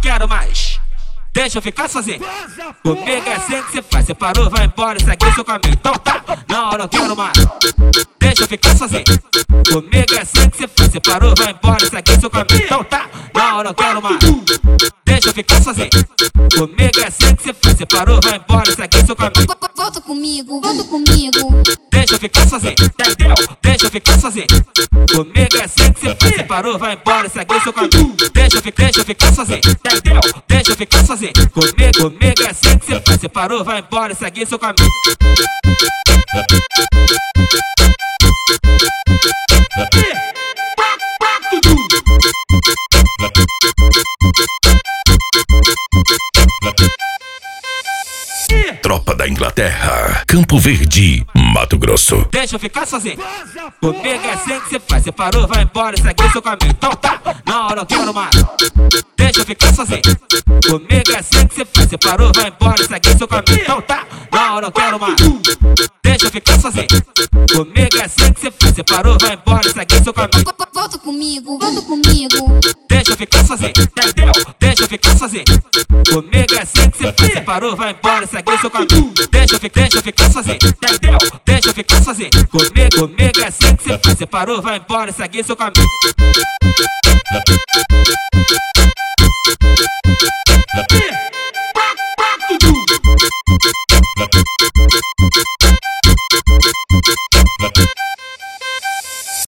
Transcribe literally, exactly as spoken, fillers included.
quero mais. Deixa eu ficar sozinho. Comigo é assim que cê faz. Cê parou, vai embora, segue seu caminho. Então tá, não, eu não quero mais. Deixa eu ficar sozinho. Comigo é assim que cê faz. Cê parou, vai embora, segue seu caminho. Então tá, não, eu não quero mais. Deixa eu ficar sozinho. Comigo é assim que cê faz. Cê parou, vai embora, segue seu caminho. Volta comigo, volta comigo. Deixa eu ficar sozinho, entendeu? Deixa eu ficar sozinho. Comigo é assim que cê faz. Cê parou, vai embora, segue seu caminho. Deixa eu ficar, deixa eu ficar sozinho, entendeu? Deixa eu ficar sozinho. Comigo, comigo é assim que cê faz. Cê parou, vai embora, segue seu caminho. Tropa da Inglaterra, Campo Verde, Mato Grosso. Deixa eu ficar sozinho. Comigo é assim que cê faz. Cê parou, vai embora, segue seu caminho. Então tá, não, eu não quero mais. Deixa eu ficar sozinho. Comigo é assim que cê faz. Cê parou, vai embora, segue seu caminho. Então tá, não, eu não quero mais. Deixa eu ficar sozinho. Comigo é assim que cê faz. Cê parou, vai embora, segue seu caminho. Volta comigo, volta comigo. Deixa eu ficar sozinho, entendeu? Deixa eu ficar sozinho. Comigo é assim que cê faz. Cê parou, vai embora, segue seu caminho. Deixa eu ficar, deixa eu ficar sozinho, entendeu? Deixa eu ficar sozinho. Comigo, comigo é assim que cê faz. Cê parou, vai embora, segue seu caminho. Yeah.